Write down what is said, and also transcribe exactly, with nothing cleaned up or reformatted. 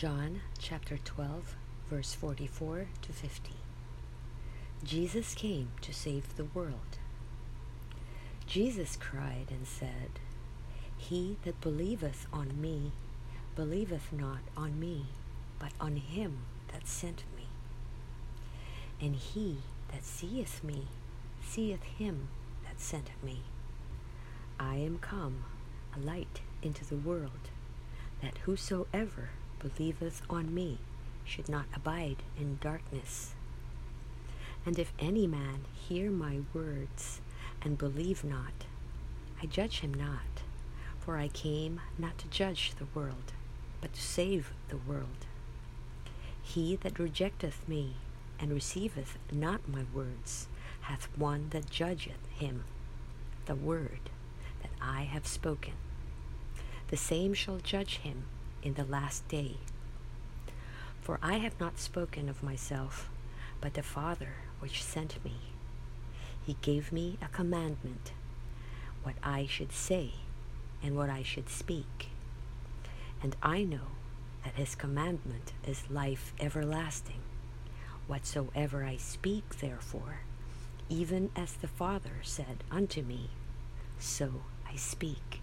John chapter twelve, verse forty-four to fifty. Jesus came to save the world. Jesus cried and said, He that believeth on me, believeth not on me, but on him that sent me. And he that seeth me, seeth him that sent me. I am come a light into the world, that whosoever believeth on me should not abide in darkness. And if any man hear my words and believe not, I judge him not, for I came not to judge the world, but to save the world. He that rejecteth me and receiveth not my words hath one that judgeth him. The word that I have spoken, the same shall judge him in the last day. For I have not spoken of myself, but the Father which sent me. He gave me a commandment, what I should say and what I should speak. And I know that his commandment is life everlasting. Whatsoever I speak, therefore, even as the Father said unto me, so I speak.